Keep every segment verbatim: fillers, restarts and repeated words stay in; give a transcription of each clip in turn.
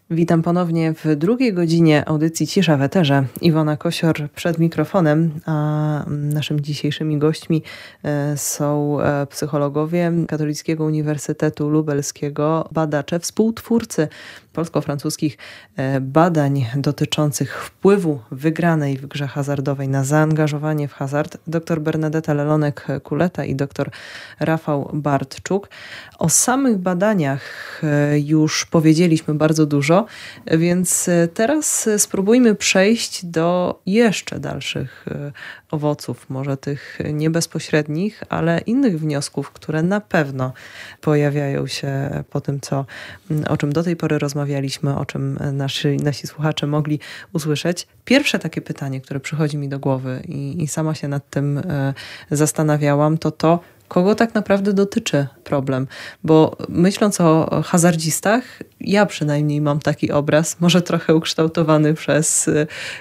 Witam ponownie w drugiej godzinie audycji Cisza w Eterze. Iwona Kosior przed mikrofonem, a naszymi dzisiejszymi gośćmi są psychologowie Katolickiego Uniwersytetu Lubelskiego, badacze, współtwórcy polsko-francuskich badań dotyczących wpływu wygranej w grze hazardowej na zaangażowanie w hazard, dr Bernadeta Lelonek-Kuleta i dr Rafał Bartczuk. O samych badaniach już powiedzieliśmy bardzo dużo, więc teraz spróbujmy przejść do jeszcze dalszych owoców, może tych nie bezpośrednich, ale innych wniosków, które na pewno pojawiają się po tym, co, o czym do tej pory rozmawialiśmy, o czym nasi, nasi słuchacze mogli usłyszeć. Pierwsze takie pytanie, które przychodzi mi do głowy i, i sama się nad tym zastanawiałam, to to, kogo tak naprawdę dotyczy problem? Bo myśląc o hazardzistach, ja przynajmniej mam taki obraz, może trochę ukształtowany przez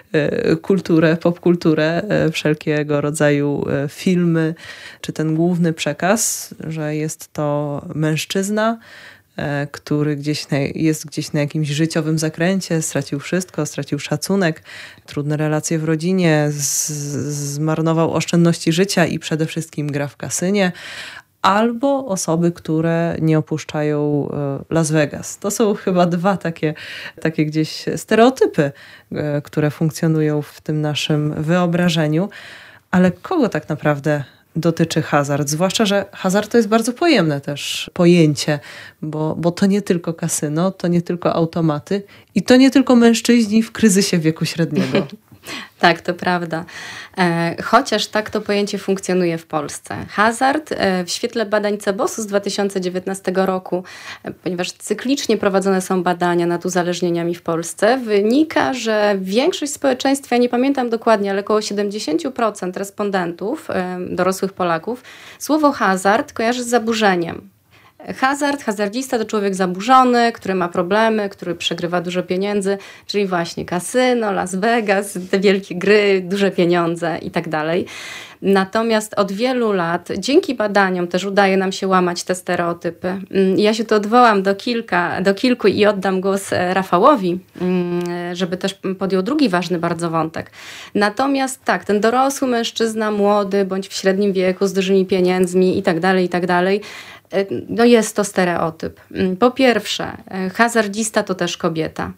kulturę, popkulturę, wszelkiego rodzaju filmy, czy ten główny przekaz, że jest to mężczyzna, który gdzieś na, jest gdzieś na jakimś życiowym zakręcie, stracił wszystko, stracił szacunek, trudne relacje w rodzinie, z, zmarnował oszczędności życia i przede wszystkim gra w kasynie, albo osoby, które nie opuszczają Las Vegas. To są chyba dwa takie, takie gdzieś stereotypy, które funkcjonują w tym naszym wyobrażeniu, ale kogo tak naprawdę dotyczy hazard, zwłaszcza, że hazard to jest bardzo pojemne też pojęcie, bo, bo to nie tylko kasyno, to nie tylko automaty i to nie tylko mężczyźni w kryzysie wieku średniego. Tak, to prawda. E, chociaż tak to pojęcie funkcjonuje w Polsce. Hazard e, w świetle badań Cebosu z dwa tysiące dziewiętnastego roku, e, ponieważ cyklicznie prowadzone są badania nad uzależnieniami w Polsce, wynika, że większość społeczeństwa, ja nie pamiętam dokładnie, ale około siedemdziesiąt procent respondentów, e, dorosłych Polaków, słowo hazard kojarzy z zaburzeniem. Hazard, hazardzista to człowiek zaburzony, który ma problemy, który przegrywa dużo pieniędzy, czyli właśnie kasyno, Las Vegas, te wielkie gry, duże pieniądze i tak dalej. Natomiast od wielu lat, dzięki badaniom też udaje nam się łamać te stereotypy. Ja się tu odwołam do, kilka, do kilku i oddam głos Rafałowi, żeby też podjął drugi ważny bardzo wątek. Natomiast tak, ten dorosły mężczyzna, młody bądź w średnim wieku z dużymi pieniędzmi i tak dalej, i tak dalej, no jest to stereotyp. Po pierwsze, hazardzista to też kobieta.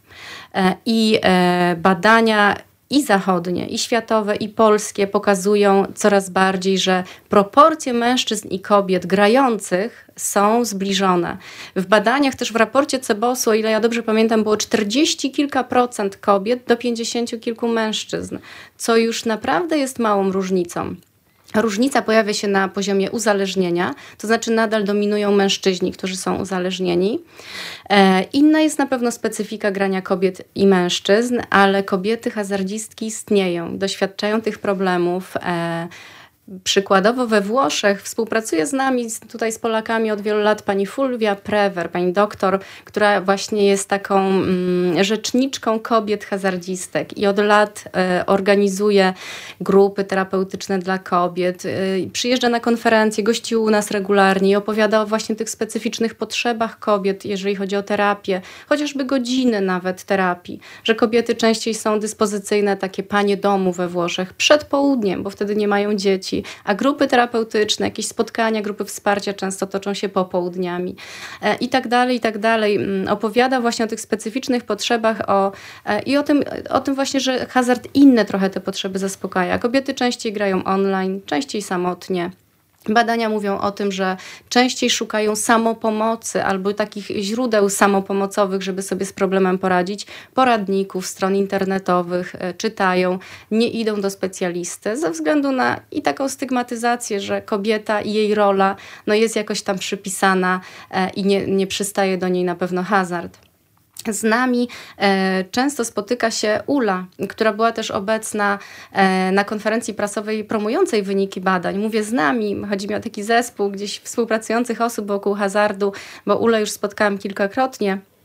I badania i zachodnie, i światowe, i polskie pokazują coraz bardziej, że proporcje mężczyzn i kobiet grających są zbliżone. W badaniach też w raporcie Cebosu, o ile ja dobrze pamiętam, było czterdzieści kilka procent kobiet do pięćdziesięciu kilku mężczyzn, co już naprawdę jest małą różnicą. Różnica pojawia się na poziomie uzależnienia, to znaczy nadal dominują mężczyźni, którzy są uzależnieni. E, inna jest na pewno specyfika grania kobiet i mężczyzn, ale kobiety hazardzistki istnieją, doświadczają tych problemów. E, Przykładowo we Włoszech współpracuje z nami, tutaj z Polakami od wielu lat pani Fulvia Prever, pani doktor, która właśnie jest taką mm, rzeczniczką kobiet hazardzistek i od lat e, organizuje grupy terapeutyczne dla kobiet. E, przyjeżdża na konferencje, gości u nas regularnie i opowiada o właśnie tych specyficznych potrzebach kobiet, jeżeli chodzi o terapię, chociażby godziny nawet terapii, że kobiety częściej są dyspozycyjne, takie panie domu we Włoszech przed południem, bo wtedy nie mają dzieci, a grupy terapeutyczne, jakieś spotkania, grupy wsparcia często toczą się popołudniami e, i tak dalej, i tak dalej. Opowiada właśnie o tych specyficznych potrzebach o, e, i o tym, o tym właśnie, że hazard inne trochę te potrzeby zaspokaja. Kobiety częściej grają online, częściej samotnie. Badania mówią o tym, że częściej szukają samopomocy albo takich źródeł samopomocowych, żeby sobie z problemem poradzić, poradników, stron internetowych, czytają, nie idą do specjalisty ze względu na i taką stygmatyzację, że kobieta i jej rola no jest jakoś tam przypisana i nie, nie przystaje do niej na pewno hazard. Z nami e, często spotyka się Ula, która była też obecna e, na konferencji prasowej promującej wyniki badań. Mówię z nami, chodzi mi o taki zespół gdzieś współpracujących osób wokół hazardu, bo Ulę już spotkałam kilkakrotnie.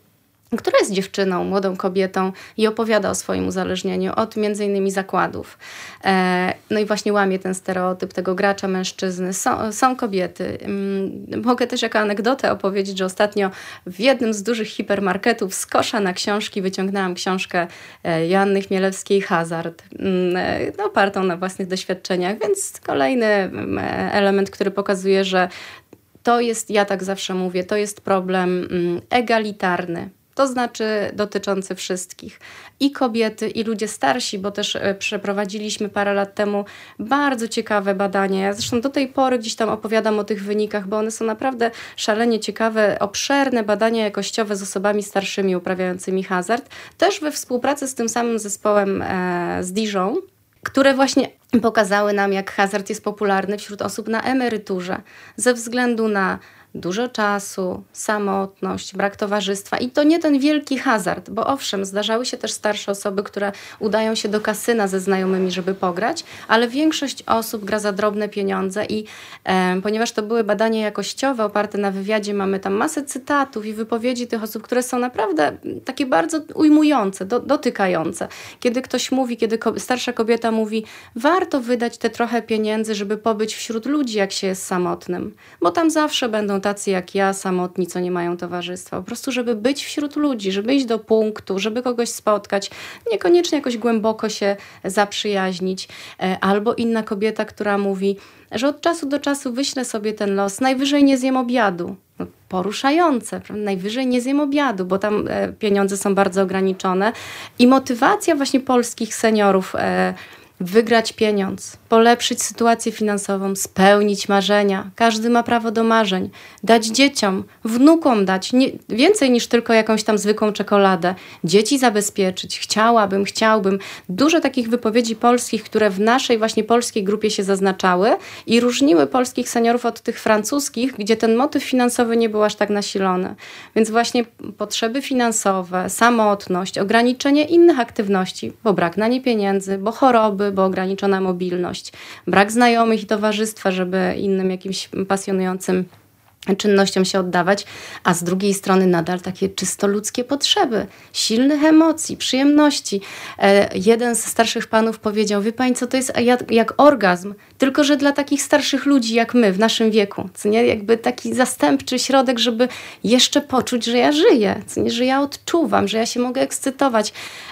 która jest dziewczyną, młodą kobietą i opowiada o swoim uzależnieniu od między innymi zakładów. E, no i właśnie łamie ten stereotyp tego gracza mężczyzny. Są, są kobiety. Mm, mogę też jako anegdotę opowiedzieć, że ostatnio w jednym z dużych hipermarketów z kosza na książki wyciągnęłam książkę e, Joanny Chmielewskiej Hazard, mm, e, opartą na własnych doświadczeniach, więc kolejny mm, element, który pokazuje, że to jest, ja tak zawsze mówię, to jest problem mm, egalitarny. To znaczy dotyczący wszystkich. I kobiety, i ludzie starsi, bo też przeprowadziliśmy parę lat temu bardzo ciekawe badania. Ja zresztą do tej pory gdzieś tam opowiadam o tych wynikach, bo one są naprawdę szalenie ciekawe, obszerne badania jakościowe z osobami starszymi uprawiającymi hazard. Też we współpracy z tym samym zespołem e, z Dijon, które właśnie pokazały nam, jak hazard jest popularny wśród osób na emeryturze ze względu na dużo czasu, samotność, brak towarzystwa i to nie ten wielki hazard, bo owszem, zdarzały się też starsze osoby, które udają się do kasyna ze znajomymi, żeby pograć, ale większość osób gra za drobne pieniądze i e, ponieważ to były badania jakościowe oparte na wywiadzie, mamy tam masę cytatów i wypowiedzi tych osób, które są naprawdę takie bardzo ujmujące, do, dotykające. Kiedy ktoś mówi, kiedy ko- starsza kobieta mówi, warto wydać te trochę pieniędzy, żeby pobyć wśród ludzi, jak się jest samotnym, bo tam zawsze będą tacy jak ja, samotni, co nie mają towarzystwa. Po prostu, żeby być wśród ludzi, żeby iść do punktu, żeby kogoś spotkać, niekoniecznie jakoś głęboko się zaprzyjaźnić. Albo inna kobieta, która mówi, że od czasu do czasu wyślę sobie ten los, najwyżej nie zjem obiadu. No, poruszające, prawda? Najwyżej nie zjem obiadu, bo tam e, pieniądze są bardzo ograniczone. I motywacja właśnie polskich seniorów e, wygrać pieniądz, polepszyć sytuację finansową, spełnić marzenia. Każdy ma prawo do marzeń. Dać dzieciom, wnukom dać nie, więcej niż tylko jakąś tam zwykłą czekoladę. Dzieci zabezpieczyć. Chciałabym, chciałbym. Dużo takich wypowiedzi polskich, które w naszej właśnie polskiej grupie się zaznaczały i różniły polskich seniorów od tych francuskich, gdzie ten motyw finansowy nie był aż tak nasilony. Więc właśnie potrzeby finansowe, samotność, ograniczenie innych aktywności, bo brak na nie pieniędzy, bo choroby, bo ograniczona mobilność, brak znajomych i towarzystwa, żeby innym jakimś pasjonującym czynnościom się oddawać, a z drugiej strony nadal takie czysto ludzkie potrzeby, silnych emocji, przyjemności. E, jeden z starszych panów powiedział, wie pani co, to jest jak, jak orgazm, tylko że dla takich starszych ludzi jak my, w naszym wieku, co nie, jakby taki zastępczy środek, żeby jeszcze poczuć, że ja żyję, co nie, że ja odczuwam, że ja się mogę ekscytować.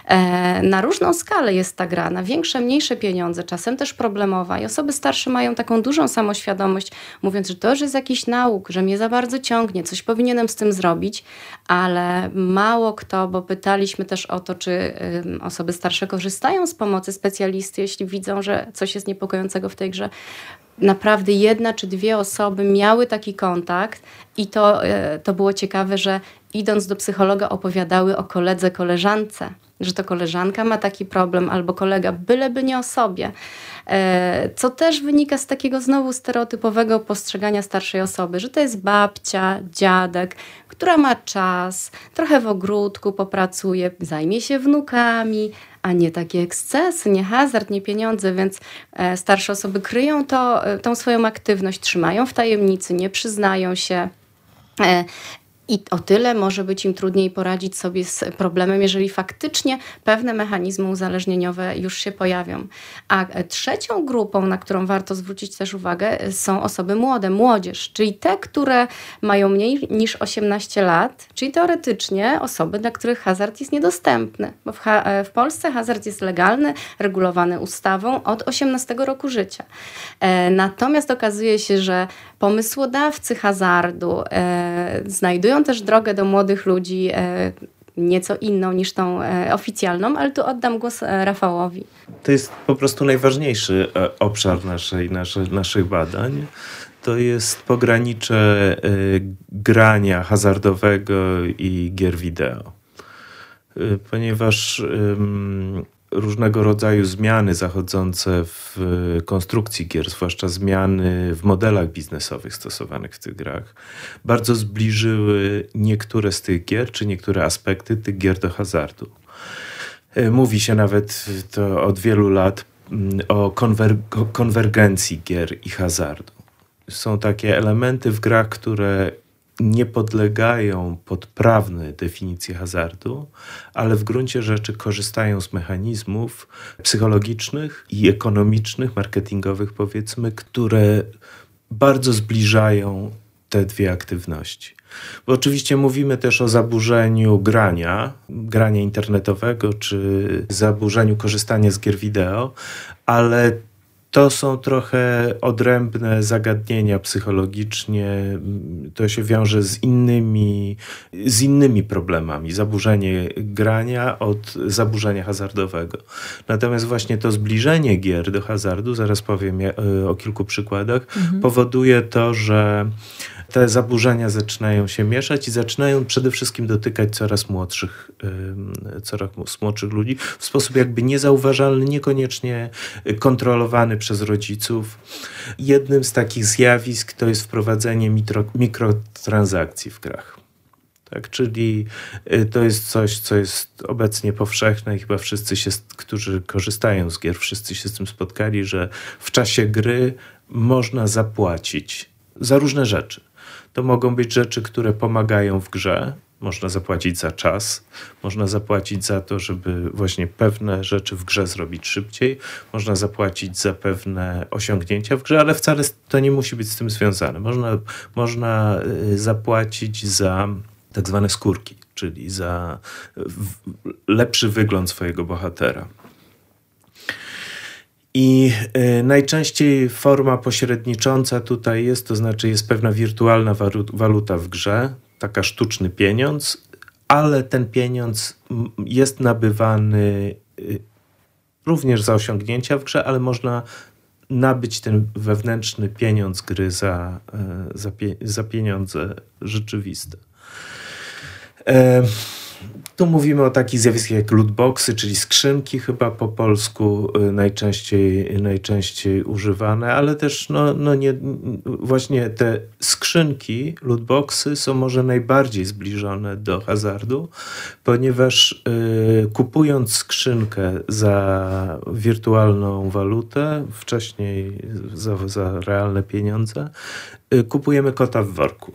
E, na różną skalę jest ta gra, na większe, mniejsze pieniądze, czasem też problemowa i osoby starsze mają taką dużą samoświadomość, mówiąc, że to już jest jakiś nauk, że mnie za bardzo ciągnie, coś powinienem z tym zrobić, ale mało kto, bo pytaliśmy też o to, czy y, osoby starsze korzystają z pomocy specjalisty, jeśli widzą, że coś jest niepokojącego w tej grze. Naprawdę jedna czy dwie osoby miały taki kontakt i to, y, to było ciekawe, że idąc do psychologa opowiadały o koledze, koleżance, że to koleżanka ma taki problem albo kolega, byleby nie o sobie. Co też wynika z takiego znowu stereotypowego postrzegania starszej osoby, że to jest babcia, dziadek, która ma czas, trochę w ogródku popracuje, zajmie się wnukami, a nie takie ekscesy, nie hazard, nie pieniądze, więc starsze osoby kryją to, tą swoją aktywność, trzymają w tajemnicy, nie przyznają się. I o tyle może być im trudniej poradzić sobie z problemem, jeżeli faktycznie pewne mechanizmy uzależnieniowe już się pojawią. A trzecią grupą, na którą warto zwrócić też uwagę, są osoby młode, młodzież, czyli te, które mają mniej niż osiemnaście lat, czyli teoretycznie osoby, dla których hazard jest niedostępny. Bo w, ha- w Polsce hazard jest legalny, regulowany ustawą od osiemnastego roku życia. E, natomiast okazuje się, że pomysłodawcy hazardu e, znajdują też drogę do młodych ludzi e, nieco inną niż tą e, oficjalną, ale tu oddam głos e, Rafałowi. To jest po prostu najważniejszy e, obszar naszej, nasze, naszych badań. To jest pogranicze e, grania hazardowego i gier wideo. E, ponieważ e, różnego rodzaju zmiany zachodzące w konstrukcji gier, zwłaszcza zmiany w modelach biznesowych stosowanych w tych grach, bardzo zbliżyły niektóre z tych gier, czy niektóre aspekty tych gier do hazardu. Mówi się nawet to od wielu lat o konwer- konwergencji gier i hazardu. Są takie elementy w grach, które nie podlegają pod prawne definicje hazardu, ale w gruncie rzeczy korzystają z mechanizmów psychologicznych i ekonomicznych, marketingowych powiedzmy, które bardzo zbliżają te dwie aktywności. Bo oczywiście mówimy też o zaburzeniu grania, grania internetowego, czy zaburzeniu korzystania z gier wideo, ale to są trochę odrębne zagadnienia psychologicznie. To się wiąże z innymi, z innymi problemami. Zaburzenie grania od zaburzenia hazardowego. Natomiast właśnie to zbliżenie gier do hazardu, zaraz powiem o kilku przykładach, mhm. powoduje to, że te zaburzenia zaczynają się mieszać i zaczynają przede wszystkim dotykać coraz młodszych, coraz młodszych ludzi w sposób jakby niezauważalny, niekoniecznie kontrolowany przez rodziców. Jednym z takich zjawisk to jest wprowadzenie mikro, mikrotransakcji w grach. Tak, czyli to jest coś, co jest obecnie powszechne i chyba wszyscy, się, którzy korzystają z gier, wszyscy się z tym spotkali, że w czasie gry można zapłacić za różne rzeczy. To mogą być rzeczy, które pomagają w grze. Można zapłacić za czas, można zapłacić za to, żeby właśnie pewne rzeczy w grze zrobić szybciej, można zapłacić za pewne osiągnięcia w grze, ale wcale to nie musi być z tym związane. Można, można zapłacić za tak zwane skórki, czyli za lepszy wygląd swojego bohatera. I y, najczęściej forma pośrednicząca tutaj jest, to znaczy jest pewna wirtualna waluta w grze, taka sztuczny pieniądz, ale ten pieniądz jest nabywany y, również za osiągnięcia w grze, ale można nabyć ten wewnętrzny pieniądz gry za, y, za, pie, za pieniądze rzeczywiste. Y, Tu mówimy o takich zjawiskach jak lootboxy, czyli skrzynki chyba po polsku najczęściej, najczęściej używane, ale też no, no nie, właśnie te skrzynki, lootboxy są może najbardziej zbliżone do hazardu, ponieważ y, kupując skrzynkę za wirtualną walutę, wcześniej za, za realne pieniądze, y, kupujemy kota w worku.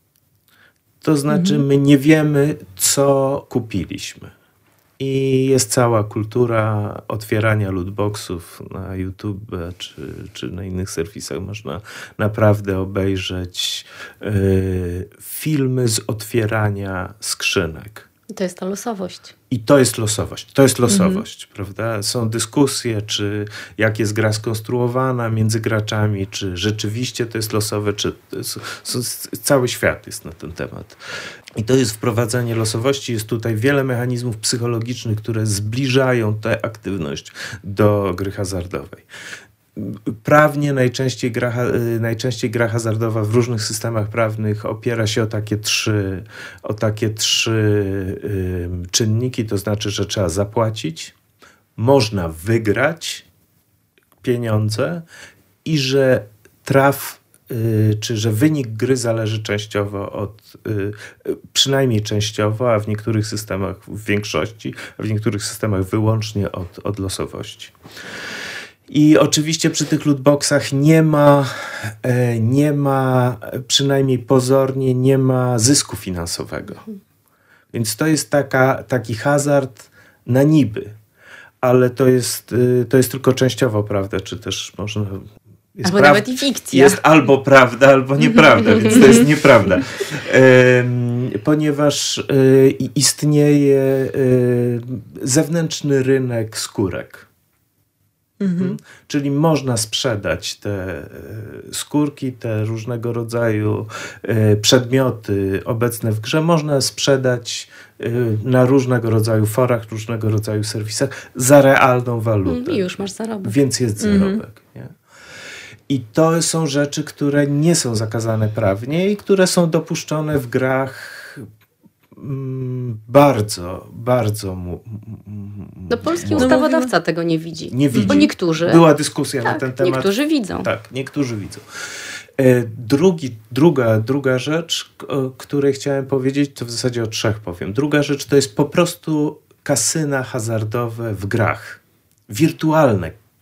To znaczy, my nie wiemy, co kupiliśmy. I jest cała kultura otwierania lootboxów na YouTube czy, czy na innych serwisach. Można naprawdę obejrzeć y, filmy z otwierania skrzynek. I to jest ta losowość. I to jest losowość. To jest losowość, mhm. prawda? Są dyskusje, czy jak jest gra skonstruowana między graczami, czy rzeczywiście to jest losowe, czy jest, cały świat jest na ten temat. I to jest wprowadzanie losowości. Jest tutaj wiele mechanizmów psychologicznych, które zbliżają tę aktywność do gry hazardowej. Prawnie najczęściej gra, najczęściej gra hazardowa w różnych systemach prawnych opiera się o takie trzy, o takie trzy y, czynniki, to znaczy, że trzeba zapłacić, można wygrać pieniądze i że traf, y, czy że wynik gry zależy częściowo od, y, przynajmniej częściowo, a w niektórych systemach w większości, a w niektórych systemach wyłącznie od, od losowości. I oczywiście przy tych lootboxach nie ma, nie ma, przynajmniej pozornie, nie ma zysku finansowego. Więc to jest taka, taki hazard na niby, ale to jest, to jest tylko częściowo prawda, czy też można... Jest albo pra- nawet i fikcja. Jest albo prawda, albo nieprawda, więc to jest nieprawda. Ehm, ponieważ e, istnieje e, zewnętrzny rynek skórek. Mhm. Czyli można sprzedać te skórki, te różnego rodzaju przedmioty obecne w grze, można sprzedać na różnego rodzaju forach, różnego rodzaju serwisach za realną walutę. I już masz zarobek. Więc jest zarobek. Mhm. Nie? I to są rzeczy, które nie są zakazane prawnie i które są dopuszczone w grach bardzo, bardzo... Mu, no polski ustawodawca no, tego nie widzi. Nie widzi. Bo niektórzy... Była dyskusja tak, na ten temat. niektórzy widzą. Tak, niektórzy widzą. E, drugi, druga, druga rzecz, o której chciałem powiedzieć, to w zasadzie o trzech powiem. Druga rzecz to jest po prostu kasyna hazardowe w grach. Wirtualne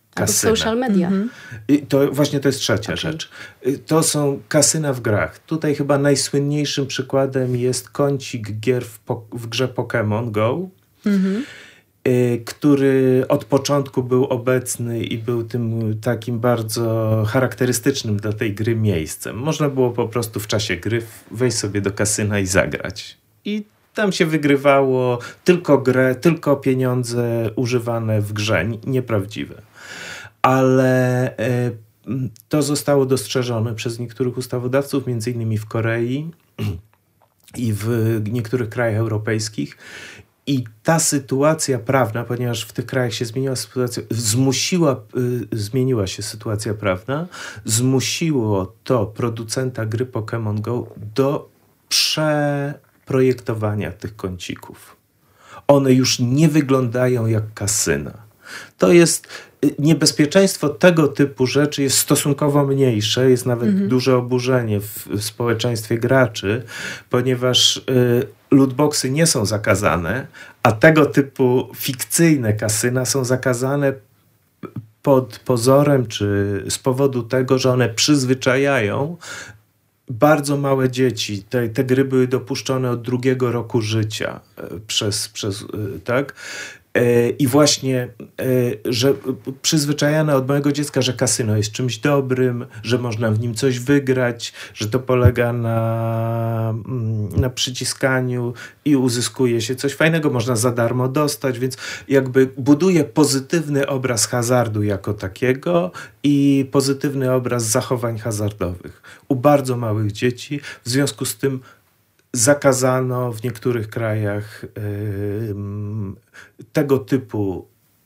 kasyna. Albo social media. Mhm. I to właśnie to jest trzecia Okay. rzecz. To są kasyna w grach. Tutaj chyba najsłynniejszym przykładem jest kącik gier w, po, w grze Pokémon Go, Mhm. y, który od początku był obecny i był tym takim bardzo charakterystycznym dla tej gry miejscem. Można było po prostu w czasie gry wejść sobie do kasyna i zagrać. I tam się wygrywało tylko grę, tylko pieniądze używane w grze, nieprawdziwe. Ale y, to zostało dostrzeżone przez niektórych ustawodawców, między innymi w Korei i w niektórych krajach europejskich. I ta sytuacja prawna, ponieważ w tych krajach się zmieniła sytuacja, zmusiła, y, zmieniła się sytuacja prawna, zmusiło to producenta gry Pokémon Go do przeprojektowania tych kącików. One już nie wyglądają jak kasyna. To jest niebezpieczeństwo tego typu rzeczy jest stosunkowo mniejsze, jest nawet mhm. duże oburzenie w, w społeczeństwie graczy, ponieważ y, lootboxy nie są zakazane, a tego typu fikcyjne kasyna są zakazane pod pozorem czy z powodu tego, że one przyzwyczajają bardzo małe dzieci. Te, te gry były dopuszczone od drugiego roku życia przez, przez tak? I właśnie, że przyzwyczajane od małego dziecka, że kasyno jest czymś dobrym, że można w nim coś wygrać, że to polega na, na przyciskaniu i uzyskuje się coś fajnego, można za darmo dostać, więc jakby buduje pozytywny obraz hazardu jako takiego i pozytywny obraz zachowań hazardowych u bardzo małych dzieci. W związku z tym zakazano w niektórych krajach yy, tego typu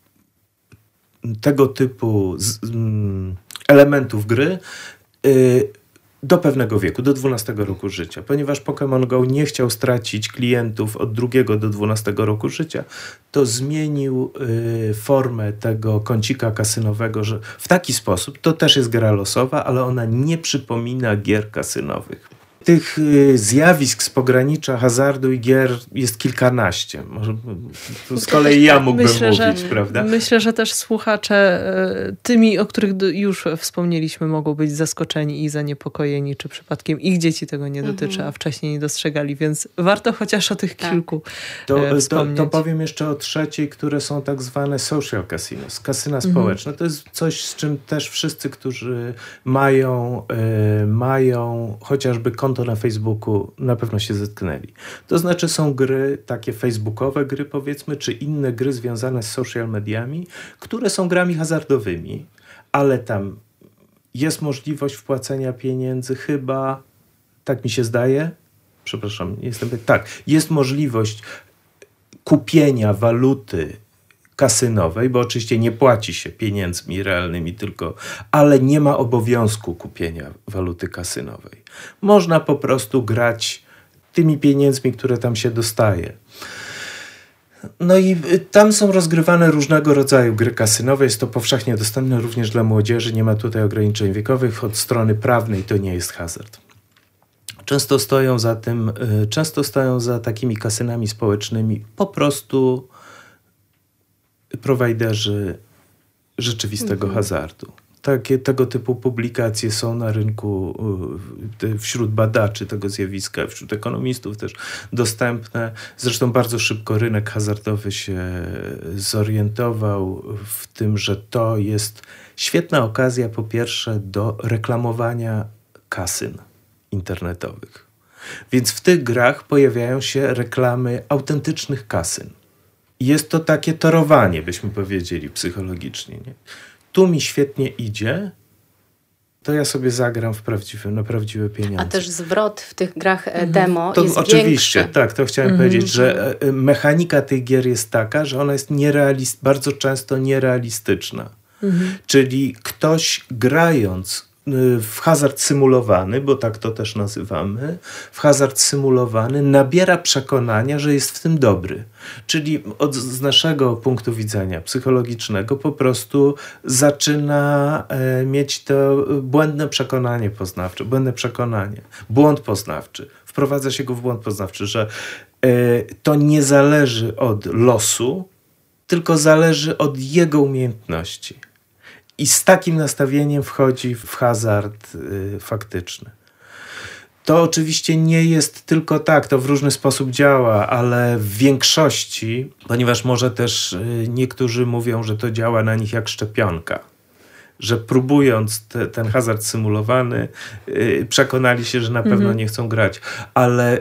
tego typu z, yy, elementów gry yy, do pewnego wieku, do dwunastego roku życia. Ponieważ Pokémon Go nie chciał stracić klientów od drugiego do dwunastego roku życia, to zmienił yy, formę tego kącika kasynowego, że w taki sposób, to też jest gra losowa, ale ona nie przypomina gier kasynowych. Tych y, zjawisk z pogranicza hazardu i gier jest kilkanaście. Może z kolei ja mógłbym myślę, mówić, że, prawda? Myślę, że też słuchacze y, tymi, o których już wspomnieliśmy, mogą być zaskoczeni i zaniepokojeni, czy przypadkiem ich dzieci tego nie dotyczy, mm-hmm. a wcześniej nie dostrzegali, więc warto chociaż o tych tak. kilku to, y, wspomnieć. To, to powiem jeszcze o trzeciej, które są tak zwane social casinos, kasyna społeczne. Mm-hmm. To jest coś, z czym też wszyscy, którzy mają, y, mają chociażby konto na Facebooku, na pewno się zetknęli. To znaczy są gry, takie facebookowe gry powiedzmy, czy inne gry związane z social mediami, które są grami hazardowymi, ale tam jest możliwość wpłacenia pieniędzy chyba, tak mi się zdaje, przepraszam, nie jestem tak, jest możliwość kupienia waluty kasynowej, bo oczywiście nie płaci się pieniędzmi realnymi tylko, ale nie ma obowiązku kupienia waluty kasynowej. Można po prostu grać tymi pieniędzmi, które tam się dostaje. No i tam są rozgrywane różnego rodzaju gry kasynowe. Jest to powszechnie dostępne również dla młodzieży. Nie ma tutaj ograniczeń wiekowych. Od strony prawnej to nie jest hazard. Często stoją za tym, często stoją za takimi kasynami społecznymi po prostu prowajderzy rzeczywistego mhm. hazardu. Takie, tego typu publikacje są na rynku y, wśród badaczy tego zjawiska, wśród ekonomistów też dostępne. Zresztą bardzo szybko rynek hazardowy się zorientował w tym, że to jest świetna okazja po pierwsze do reklamowania kasyn internetowych. Więc w tych grach pojawiają się reklamy autentycznych kasyn. Jest to takie torowanie, byśmy powiedzieli psychologicznie. Nie? Tu mi świetnie idzie, to ja sobie zagram w prawdziwe, na prawdziwe pieniądze. A też zwrot w tych grach demo to jest oczywiście, większy. tak, to chciałem mm-hmm. powiedzieć, że mechanika tych gier jest taka, że ona jest nierealist, bardzo często nierealistyczna. Mm-hmm. Czyli ktoś grając w hazard symulowany, bo tak to też nazywamy, w hazard symulowany nabiera przekonania, że jest w tym dobry. Czyli od, z naszego punktu widzenia psychologicznego po prostu zaczyna e, mieć to błędne przekonanie poznawcze, błędne przekonanie, błąd poznawczy. Wprowadza się go w błąd poznawczy, że e, to nie zależy od losu, tylko zależy od jego umiejętności. i z takim nastawieniem wchodzi w hazard y, faktyczny. To oczywiście nie jest tylko tak, to w różny sposób działa, ale w większości, ponieważ może też niektórzy mówią, że to działa na nich jak szczepionka, że próbując te, ten hazard symulowany yy, przekonali się, że na pewno mhm. nie chcą grać. Ale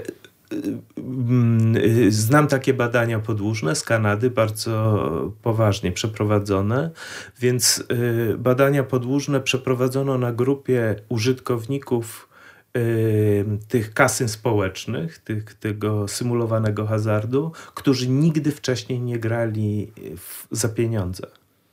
yy, znam takie badania podłużne z Kanady, bardzo poważnie przeprowadzone, więc yy, badania podłużne przeprowadzono na grupie użytkowników tych kasyn społecznych, tych, tego symulowanego hazardu, którzy nigdy wcześniej nie grali w, za pieniądze.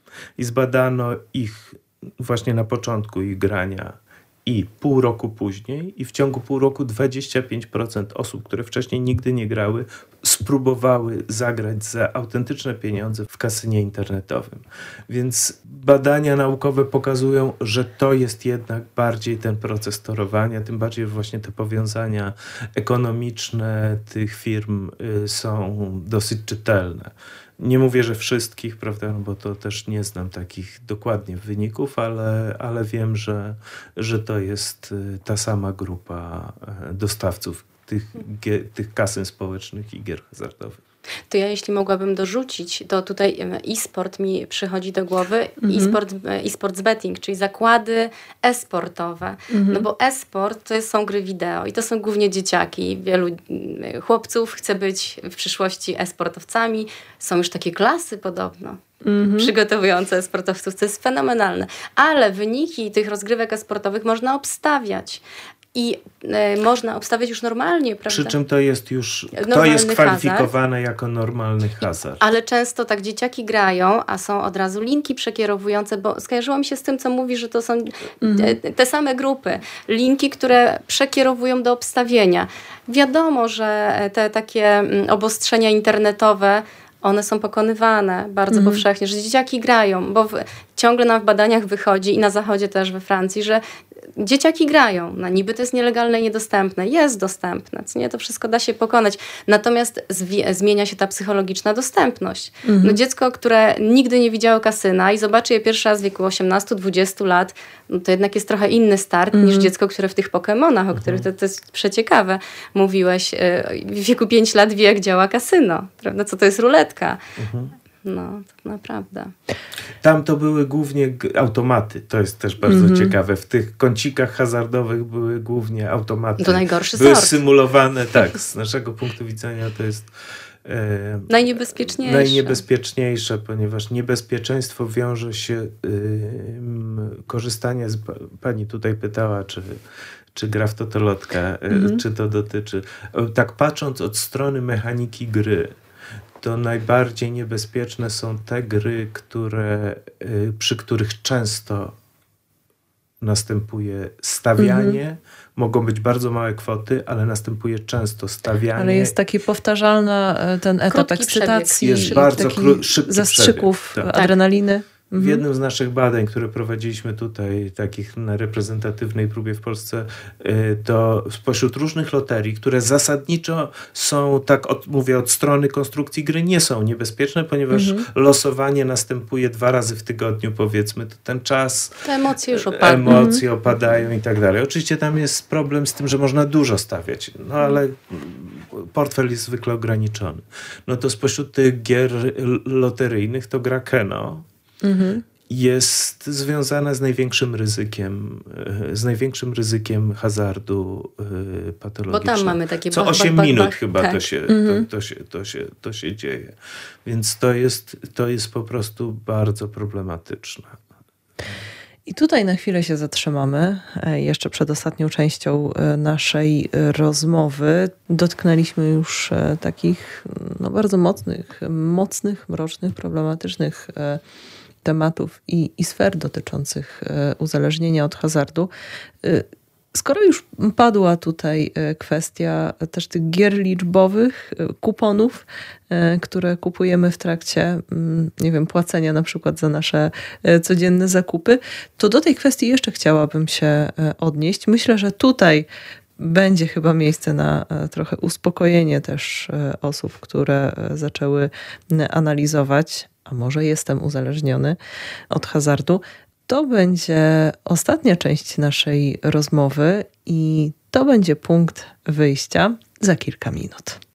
I zbadano ich właśnie na początku ich grania i pół roku później i w ciągu pół roku dwadzieścia pięć procent osób, które wcześniej nigdy nie grały, spróbowały zagrać za autentyczne pieniądze w kasynie internetowym. Więc badania naukowe pokazują, że to jest jednak bardziej ten proces torowania, tym bardziej właśnie te powiązania ekonomiczne tych firm y, są dosyć czytelne. Nie mówię, że wszystkich, prawda, no bo to też nie znam takich dokładnie wyników, ale, ale wiem, że, że to jest ta sama grupa dostawców tych, tych kasyn społecznych i gier hazardowych. To ja jeśli mogłabym dorzucić, to tutaj e-sport mi przychodzi do głowy, mhm. e-sport, e-sports betting, czyli zakłady e-sportowe. Mhm. No bo e-sport to są gry wideo i to są głównie dzieciaki. Wielu chłopców chce być w przyszłości e-sportowcami. Są już takie klasy podobno. Mhm. Przygotowujące e-sportowców. To jest fenomenalne. Ale wyniki tych rozgrywek e-sportowych można obstawiać. I e, można obstawiać już normalnie, prawda? Przy czym to jest już, to jest kwalifikowane hazard. Jako normalny hazard. Ale często tak dzieciaki grają, a są od razu linki przekierowujące, bo skojarzyło mi się z tym, co mówi, że to są mhm. te, te same grupy. Linki, które przekierowują do obstawienia. Wiadomo, że te takie obostrzenia internetowe, one są pokonywane bardzo mhm. powszechnie, że dzieciaki grają, bo w, ciągle nam w badaniach wychodzi i na zachodzie też we Francji, że dzieciaki grają. No, niby to jest nielegalne i niedostępne. Jest dostępne. Co nie? To wszystko da się pokonać. Natomiast zwi- zmienia się ta psychologiczna dostępność. Mhm. No, dziecko, które nigdy nie widziało kasyna i zobaczy je pierwszy raz w wieku osiemnastu dwudziestu lat, no, to jednak jest trochę inny start mhm. niż dziecko, które w tych Pokemonach, o których to, to jest przeciekawe, mówiłeś, w wieku pięciu lat wie, jak działa kasyno. Prawda? Co to jest ruletka. Mhm. No, to naprawdę. Tam to były głównie automaty. To jest też bardzo mm-hmm. ciekawe. W tych kącikach hazardowych były głównie automaty. To najgorszy były sort. symulowane, tak. Z naszego punktu widzenia to jest e, najniebezpieczniejsze. najniebezpieczniejsze, ponieważ niebezpieczeństwo wiąże się y, korzystanie z... Pani tutaj pytała, czy czy gra w totolotkę, mm-hmm. czy to dotyczy... Tak patrząc od strony mechaniki gry, to najbardziej niebezpieczne są te gry, które, przy których często następuje stawianie. Mhm. Mogą być bardzo małe kwoty, ale następuje często stawianie. Ale jest taki powtarzalny ten etap Krótki ekscytacji. Jest czyli bardzo taki kró- szybki zastrzyków przebieg. Tak. adrenaliny. W jednym z naszych badań, które prowadziliśmy tutaj, takich na reprezentatywnej próbie w Polsce, to spośród różnych loterii, które zasadniczo są, tak od, mówię, od strony konstrukcji gry nie są niebezpieczne, ponieważ mhm. losowanie następuje dwa razy w tygodniu, powiedzmy, to ten czas... Te emocje już opadają. Emocje opadają i tak dalej. Oczywiście tam jest problem z tym, że można dużo stawiać, no ale portfel jest zwykle ograniczony. No to spośród tych gier loteryjnych to gra Keno, Mhm. jest związana z największym ryzykiem, z największym ryzykiem hazardu y, patologicznego. Bo tam mamy takie Co bach, osiem bach, minut bach, chyba tak. to, się, mhm. to, to, się, to, się, to się dzieje. Więc to jest, to jest po prostu bardzo problematyczne. I tutaj na chwilę się zatrzymamy. Jeszcze przed ostatnią częścią naszej rozmowy dotknęliśmy już takich no, bardzo mocnych, mocnych, mrocznych, problematycznych tematów i, i sfer dotyczących uzależnienia od hazardu. Skoro już padła tutaj kwestia też tych gier liczbowych, kuponów, które kupujemy w trakcie, nie wiem, płacenia na przykład za nasze codzienne zakupy, to do tej kwestii jeszcze chciałabym się odnieść. Myślę, że tutaj będzie chyba miejsce na trochę uspokojenie też osób, które zaczęły analizować, a może jestem uzależniony od hazardu. to będzie ostatnia część naszej rozmowy i to będzie punkt wyjścia za kilka minut.